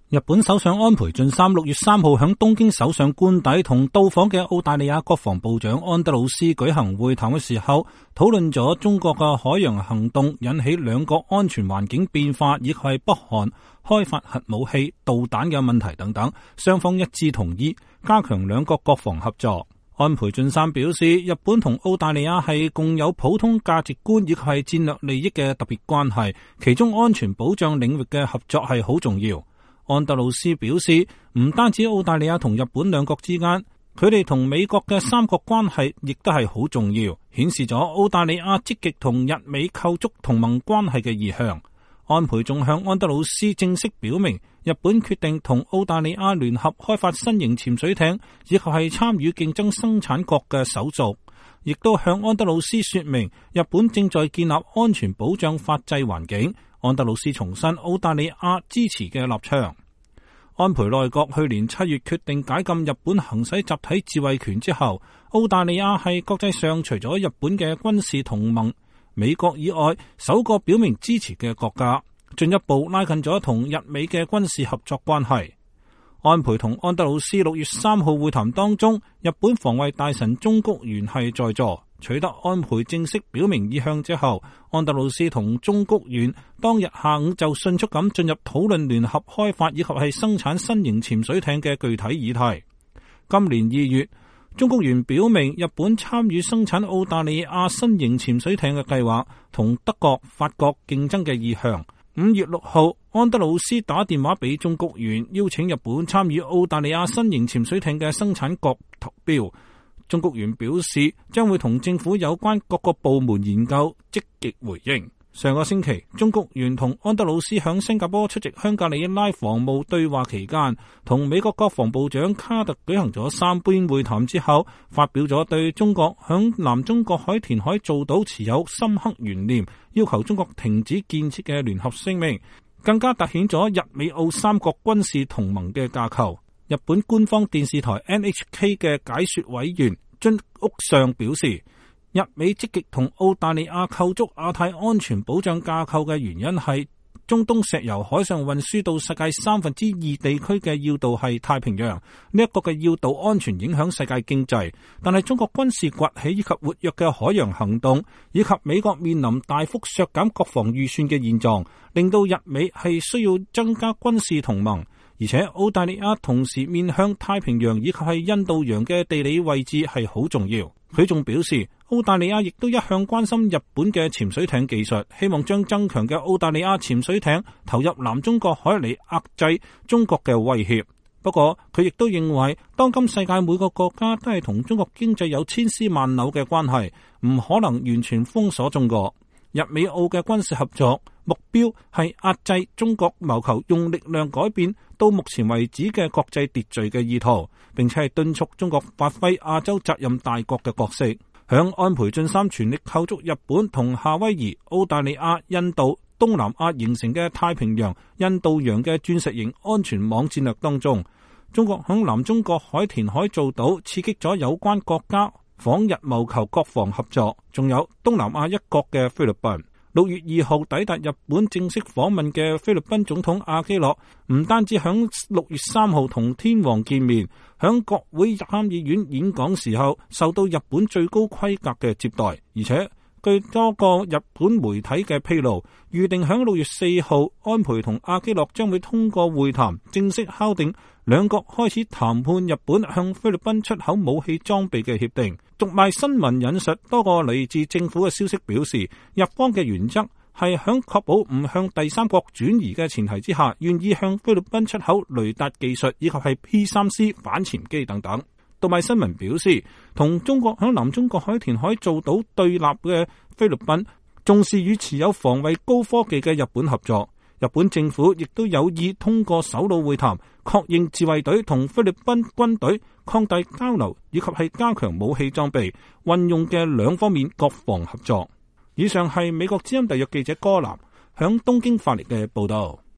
日本首相安倍晉三6月3號響東京首相官邸同到訪嘅澳大利亞國防部長安德魯斯舉行會談嘅時候，討論咗中國嘅海洋行動引起兩國安全環境變化，以及係北韓開發核武器、導彈嘅問題等等，雙方一致同意加強兩國國防合作。安倍晉三表示，日本同澳大利亞係共有普通價值觀以及係戰略利益嘅特別關係，其中安全保障領域嘅合作係好重要。安德魯斯表示，唔單止澳大利亞同日本兩國之間，佢哋同美國嘅三國關係亦都係好重要，顯示咗澳大利亞積極同日美構築同盟關係嘅意向。安倍仲向安德魯斯正式表明，日本決定同澳大利亞聯合開發新型潛水艇，以及係參與競爭生產國嘅手續，亦都向安德魯斯說明，日本正在建立安全保障法制環境。安德魯斯重申澳大利亞支持嘅立場。安倍內閣去年7月決定解禁日本行使集體自衛權之後，澳大利亞係國際上除咗日本嘅軍事同盟美國以外首個表明支持嘅國家，進一步拉近咗同日美嘅軍事合作關係。安倍同安德魯斯6月3號會談當中，日本防衛大臣中谷元係在座。取得安倍正式表明意向之後，安德魯斯同中谷元當日下午就迅速咁進入討論聯合開發以及係生產新型潛水艇嘅具體議題。今年2月，中谷元表明日本參與生產澳大利亞新型潛水艇嘅計劃，同德國、法國競爭嘅意向。5月6號，安德魯斯打電話俾中谷元，邀請日本參與澳大利亞新型潛水艇嘅生產國投標。中谷元表示將會同政府有關各個部門研究，積極回應。上個星期，中谷元同安德魯斯響新加坡出席香格里拉防務對話期間，同美國國防部長卡特舉行咗3邊會談之後，發表咗對中國響南中國海填海造島持有深刻懸念，要求中國停止建設嘅聯合聲明，更加凸顯咗日美澳三國軍事同盟嘅架構。日本官方電視台 NHK 嘅解說委員津屋上表示，日美積極同澳大利亞構築亞太安全保障架構嘅原因係中東石油海上運輸到世界2/3地區嘅要道係太平洋，呢一個嘅要道安全影響世界經濟，但係中國軍事崛起以及活躍嘅海洋行動，以及美國面臨大幅削減國防預算嘅現狀，令到日美係需要增加軍事同盟。而且澳大利亞同時面向太平洋以及係印度洋嘅地理位置係好重要。佢仲表示，澳大利亞亦都一向關心日本嘅潛水艇技術，希望將增強嘅澳大利亞潛水艇投入南中國海嚟壓制中國嘅威脅。不過佢亦都認為，當今世界每個國家都係同中國經濟有千絲萬縷嘅關係，唔可能完全封鎖中國。日美澳嘅軍事合作目標係壓制中國謀求用力量改變到目前為止嘅國際秩序嘅意圖，並且係敦促中國發揮亞洲責任大國嘅角色。響安倍晉三全力構築日本同夏威夷、澳大利亞、印度、東南亞形成嘅太平洋、印度洋嘅鑽石型安全網戰略當中，中國響南中國海填海造島，刺激咗有關國家訪日謀求國防合作。仲有東南亞一國嘅菲律賓，6月2號抵達日本正式訪問嘅菲律賓總統阿基諾，唔單止響6月3號同天皇見面，響國會參議院演講時候受到日本最高規格嘅接待，而且據多個日本媒體嘅披露，預定響6月4號，安倍同阿基諾將會通過會談正式敲定兩國開始談判日本向菲律賓出口武器裝備嘅協定。讀賣新聞引述多個嚟自政府嘅消息表示，日方嘅原則係響確保唔向第三國轉移嘅前提之下，願意向菲律賓出口雷達技術以及係 P3C 反潛機等等。讀賣新聞表示，同中國響南中國海填海造島對立嘅菲律賓重視與持有防衛高科技嘅日本合作。日本政府亦都有意通過首腦會談，確認自衛隊同菲律賓軍隊擴大交流以及係加強武器裝備運用嘅兩方面國防合作。以上係美國之音特約記者柯南響東京發嚟嘅報道。